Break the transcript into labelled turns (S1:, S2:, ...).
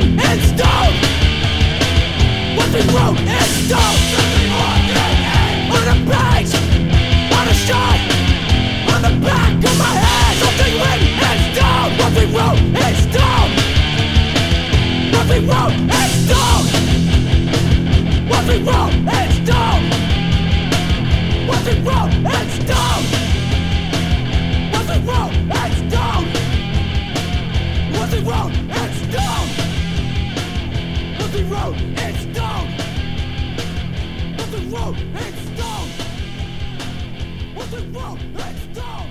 S1: in stone. What we wrote in stone. On a page, on a shot, on the back of my head. Something written in stone. What we wrote in stone. What we wrote in stone. What we wrote in stone. What we wrote in stone. What we wrote in stone. What we wrote in stone. What we wrote in stone. What we wrote in stone. What we wrote in stone.